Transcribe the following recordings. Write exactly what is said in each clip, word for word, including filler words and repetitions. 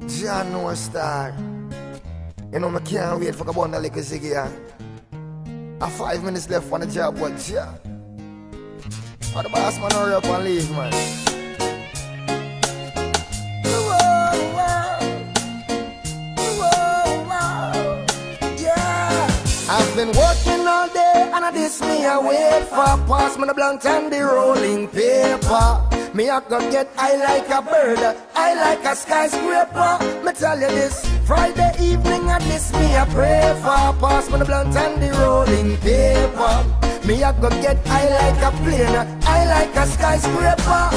John No Star. You know, I can't wait for the bundle like a ziggy. I five minutes left on the job, but yeah. Oh, the boss man hurry up and leave, man. Whoa, whoa, whoa, yeah. I've been working all day and I this me I wait for. Pass me the blunt and the rolling paper. Me I go get high like a bird, high like a skyscraper. Me tell you this, Friday evening at this me I pray for. Pass me the blunt and the rolling paper. Me I go get high like a plane, high like a skyscraper.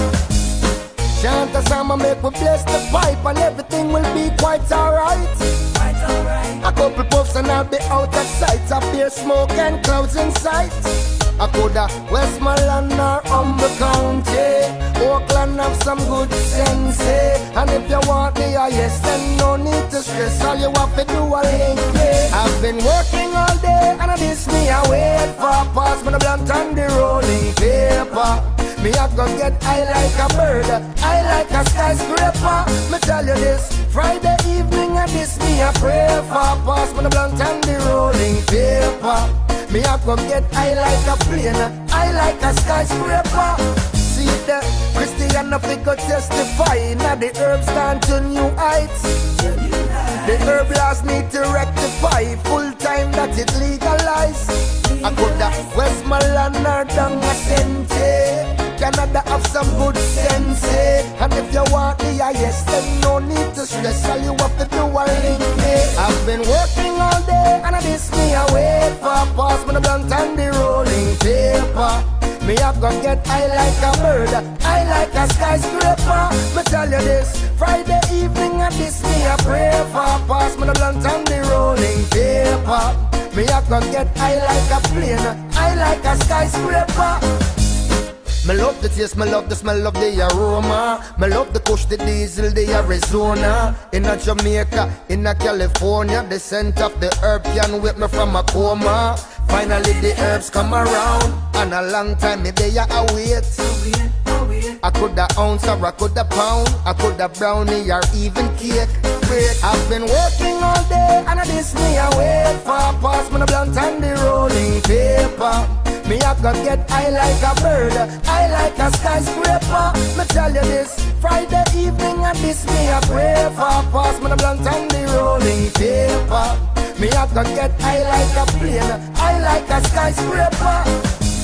Chant a song and make we bless the pipe, and everything will be quite alright. Quite alright. A couple puffs and I'll be out of sight. A beer smoke and clouds in sight. I coulda Westmoreland or Humber County. Oakland have some good sense, eh? And if you want the highest, then no need to stress. All you have to do a link, eh? I've been working all day and I this me I wait for. Pass me the blunt and the rolling paper. Me I go get high like a bird, high like a skyscraper. Me tell you this, Friday evening and this me I pray for. Pass me the blunt and the rolling paper. Me I go get high like a plane, high like a skyscraper. See the Christian of go testify. Now the herbs stand to new heights. The herb laws need to rectify. Full time that it legalized. I could have Westmoreland or down a Sente. Canada have some good sense, eh? And if you want the highest, then no need to stress. All you have to do a link, eh? I've been working all day and I this me I wait for. Pass me the blunt and the rolling paper. Me I go get high like a bird, high like a skyscraper. Me tell you this, Friday evening and this me I pray for. Pass me the blunt and the rolling paper. Me I go get high like a plane, high like a skyscraper. Me love the taste, me love the smell of the aroma. Me love the kush, the diesel, the Arizona. In a Jamaica, in a California, the scent of the herb can wake me from a coma. Finally the herbs come around, and a long time me they a wait. I coulda ounce or I coulda pound, I coulda brownie or even cake. Wait, I've been working all day and I this me I wait for. Pass me the blunt and the rolling paper. Me I go get high like a bird, high like a skyscraper. Me tell you this, Friday evening and this me I pray for. Pass me the blunt and the rolling paper. Me I go get high like a plane, high like a skyscraper.